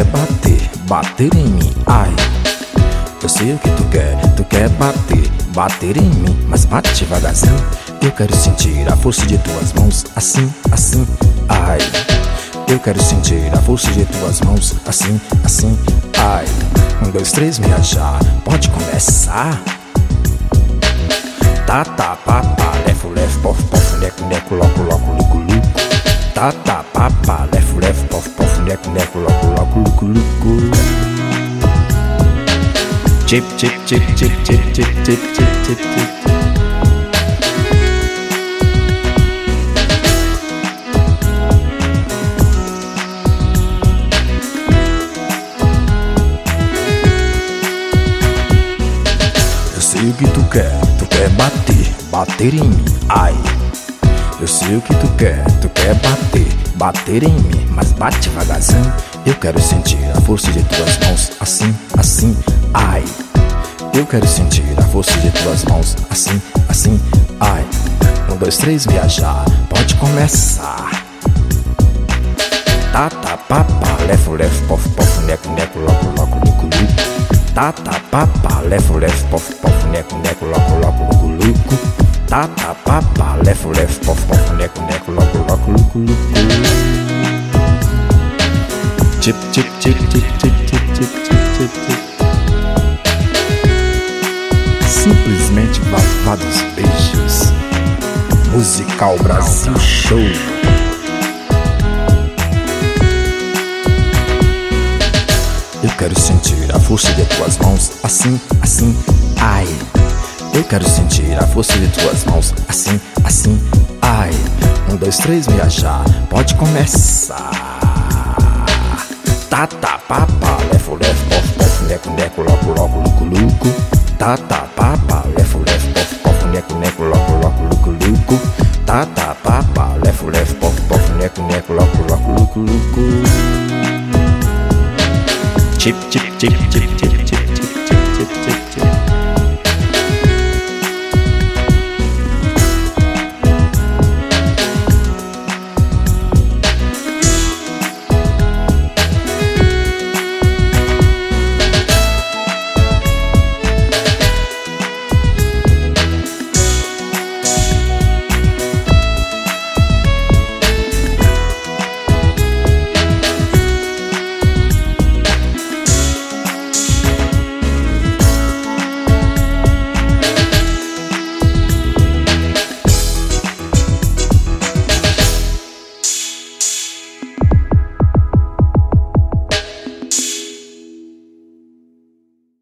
quer bater, bater em mim, ai. Eu sei o que tu quer bater, bater em mim, mas bate devagarzinho. Eu quero sentir a força de tuas mãos, assim, assim, ai. Eu quero sentir a força de tuas mãos, assim, assim, ai. 1, 2, 3, meia já, pode começar. Tá, tá, papá, lefo, lefo, pof, pof, neco, neco, loco, loco, luco, luco. Tá, tá, papá, lefo, lefo, pof, pof, neco, neco, loco, loco, luco, luco. Chip, chip, chip, chip, chip, chip, chip, chip, chip, chip. Eu sei o que tu quer bater, bater em mim, ai. Eu sei o que tu quer bater, bater em mim, mas bate devagarzinho. Eu quero sentir a força de tuas mãos, assim, assim, ai. Eu quero sentir a força de tuas mãos, assim, assim, ai. 1, 2, 3, viajar, pode começar. Tá, tá, papá, lefo, lefo, pof, pof, neco, neco, loco, loco, luco, luco. Tá, tá, papá, lefo, lefo, pof, pof, neco, neco, loco, loco, luco, luco. Tá, tá, papá, lefo, lefo, pof, pof, neco, neco, loco, loco, luco, luco. Chip, chip, chip, chip, chip, chip, chip, chip, chip. Simplesmente babados beijos. Musical Brasil Show. Eu quero sentir a força de tuas mãos, assim, assim, ai. Eu quero sentir a força de tuas mãos, assim, assim, ai. 1, 2, 3, viajar, pode começar. Tá, tá, papá, lefo, lefo, pof, pof, neco, neco, loco, loco, luco, luco. Tá, tá, papá, lefo, lefo, pof, pof, neco, neco, loco, loco, luco, luco. Tá, tá, papá, lefo, lefo, pof, pof, neco, neco, loco, loco, luco, luco. Chip, chip, chip, chip, chip, chip.